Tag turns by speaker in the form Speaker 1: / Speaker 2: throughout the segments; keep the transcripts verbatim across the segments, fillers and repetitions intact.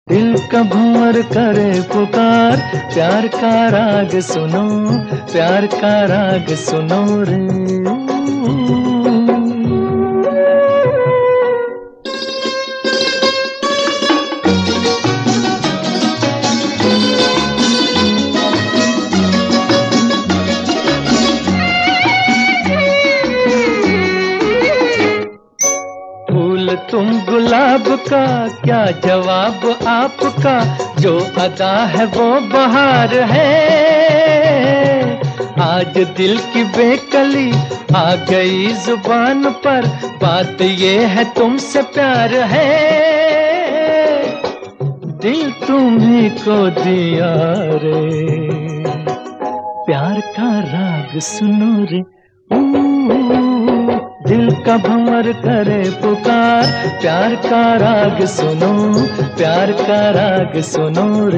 Speaker 1: दिल का भंवर करे पुकार, प्यार का राग सुनो, प्यार का राग सुनो रे। तुम गुलाब का क्या जवाब आपका, जो अदा है वो बहार है। आज दिल की बेकली आ गई जुबान पर, बात ये है तुमसे प्यार है। दिल तुम्ही को दिया रे, प्यार का राग सुनो रे। दिल का भंवर करे पुकार, प्यार का राग सुनो, प्यार का राग सुनो रे।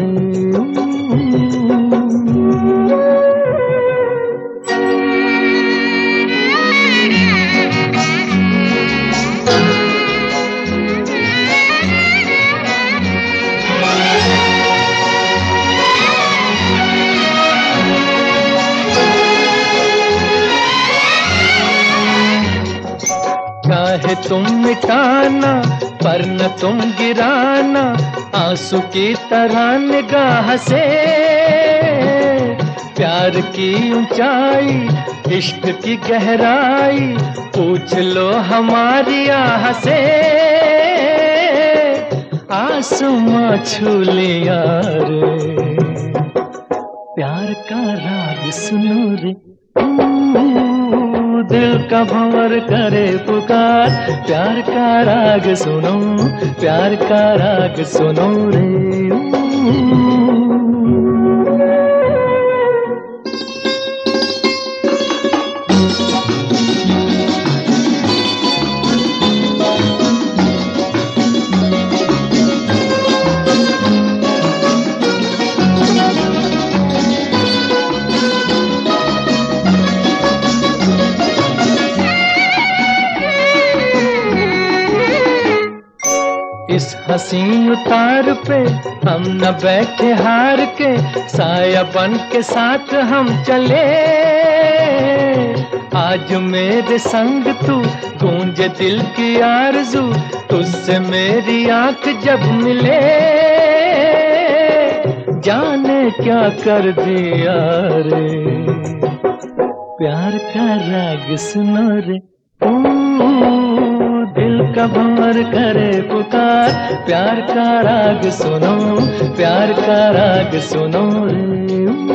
Speaker 1: चाहे तुम मिटाना पर न तुम गिराना, आंसू की तरह निगाह से। प्यार की ऊंचाई, इश्क की गहराई, पूछ लो हमारी आह से। आसमां छू लिया रे, प्यार का राग सुनो रे। दिल का भंवर करे पुकार, प्यार का राग सुनो, प्यार का राग सुनो रे। इस हसीन उतार पे हम न बैठे हार के, साया बन के साथ हम चले। आज मेरे संग तू, गूंजे दिल की आरज़ू, तुझसे मेरी आंख जब मिले। जाने क्या कर दिया रे, प्यार का राग सुनो रे। दिल का भंवर करे पुकार, प्यार का राग सुनो, प्यार का राग सुनो रे।